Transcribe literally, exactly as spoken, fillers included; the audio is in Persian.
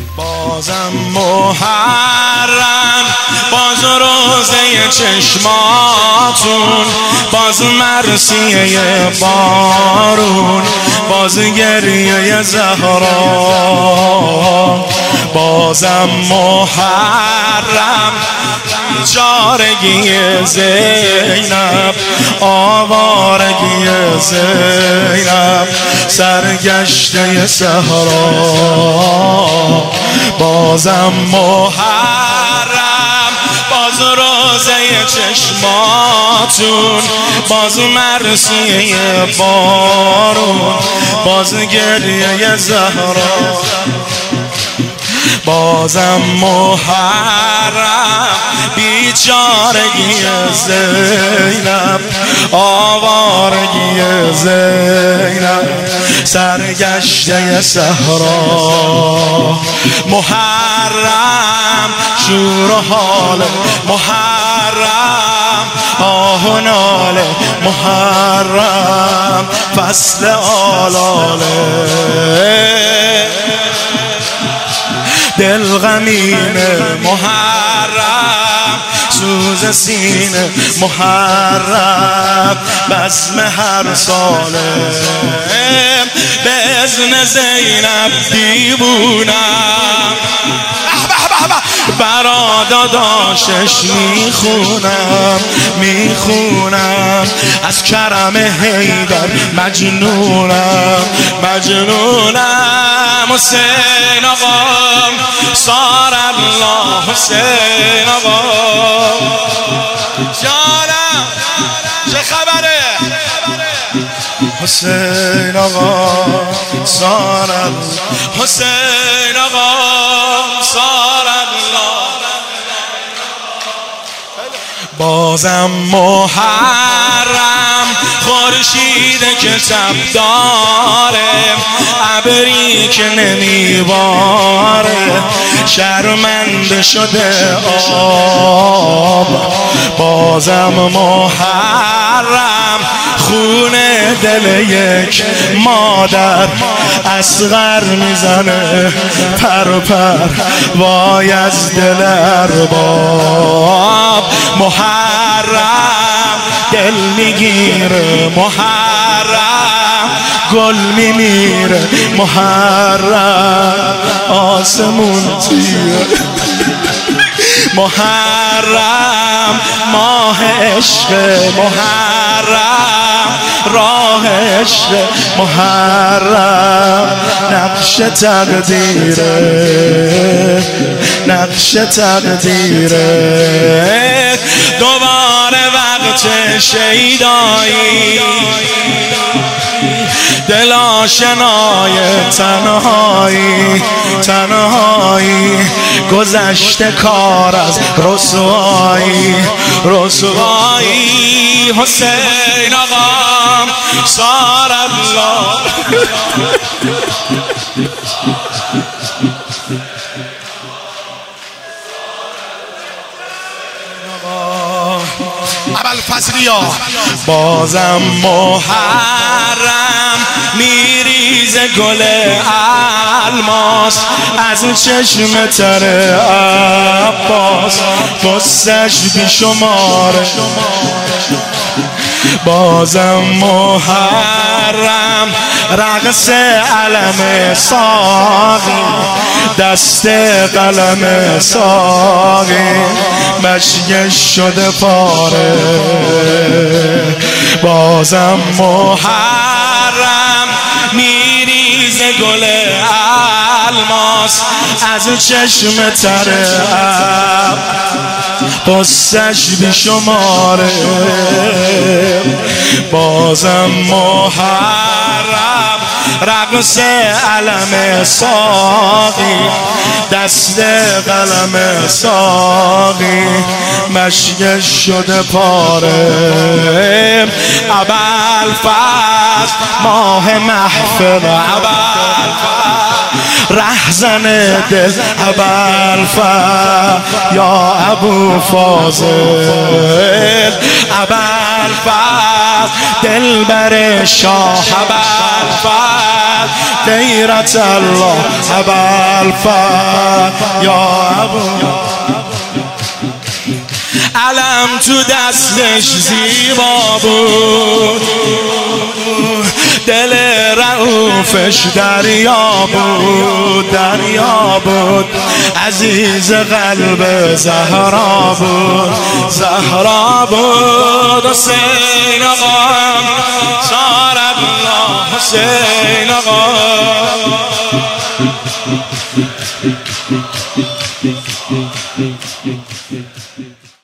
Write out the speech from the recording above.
بازم محرم، باز روزه چشماتون، باز مرثیه بارون، باز گریه زهرا. بازم محرم، بیچارگی زینب، آوارگی زینب، سرگشته صحرا. بازم محرم، باز روزه چشماتون، باز مرثیه بارون، باز گریه زهرا. بازم محرم، بیچارگی زینب، آوارگی زینب، سرگشته صحرا. محرم، شور و حال محرم، آه و ناله محرم، فصل آلاله. دل غمین محرم، سوز سینه محرم، بزم هر ساله. به اذن زینب دیوونم، برا داداشش میخونم میخونم، از کرم حیدر مجنونم مجنونم. حسین آقا صار الله، حسین آقا جانم چه خبره؟ حسین آقا صار الله، حسین آقا صار الله. بازم محرم، خورشید که تب داره، ابری که نمیباره، شرمنده شده آب. بازم محرم، خون دل یک مادر اصغر میزنه پر پر، وای از دل ارباب. محرم، دل میگیره محرم، گل میمیره محرم، آسمون تیره محرم، ماه عشق محرم، راه عشق محرم، نقش تقدیره نقش تقدیره. دوباره وقت شیدایی، دل آشنای تنهایی تنهایی، گذشته کار از رسوایی رسوایی. حسین آقا صار الله. ابوالفضلیا بازم محرم، میریزه گل الماس از چشم تر عباس، قصه‌اش بیشماره. بازم محرم، رقص علم ساقی، دست قلم ساقی، مشیش شده پاره. بازم محرم، میریزه گل الماس از چشم تر اب، قصه‌اش بیشماره. بازم محرم، رقص علم ساقی، دست قلم ساقی، مشیش شده پاره. ابوالفضل ماه محفل، ابوالفضل رهزن دل، ابوالفضل یا ابو فاضل، ابوالفضل ابوالفضل دلبر شاه ابوالفضل غیرت الله ابوالفضل یا ابو علم تو دستش زیبا بود دل رؤوفش دریا بود دریا بود عزیز قلب زهرا بود زهرا بود حسین آقا سار الله حسین آقا